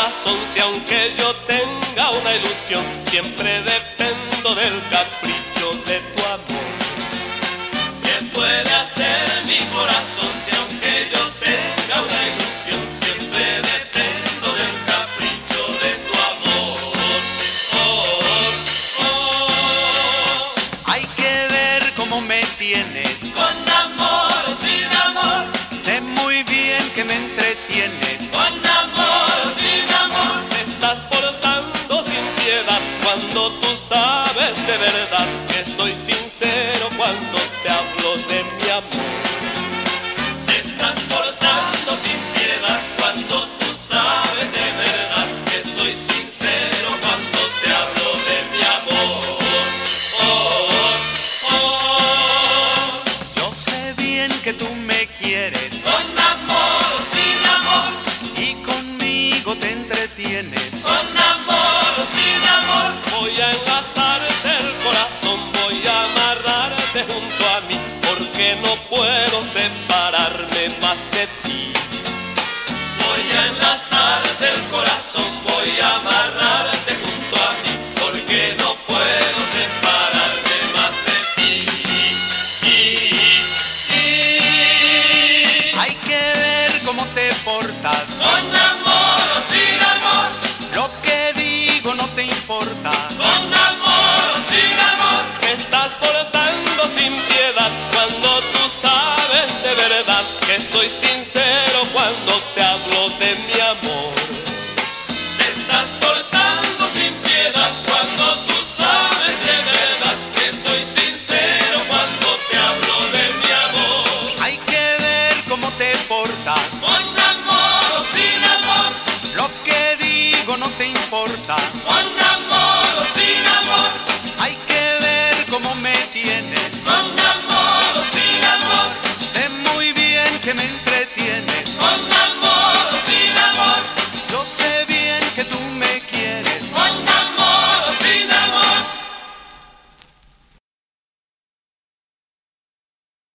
corazón. Si aunque yo tenga una ilusión, siempre dependo del capricho de tu amor. ¿Qué puede hacer mi corazón si aunque yo tenga una ilusión, siempre dependo del capricho de tu amor? Hay que ver cómo me tienes, Con amor o sin amor, sé muy bien que me entretienes. con amor o sin amor, te estás portando sin piedad cuando tú sabes de verdad que soy sincero cuando te hablo de mi amor. Te estás portando sin piedad cuando tú sabes de verdad que soy sincero cuando te hablo de mi amor. Yo sé bien que tú me quieres Con amor o sin amor, y conmigo te entretienes. con amor o sin amor, voy a enlazarte el corazón, voy a amarrarte junto a mí, porque no puedo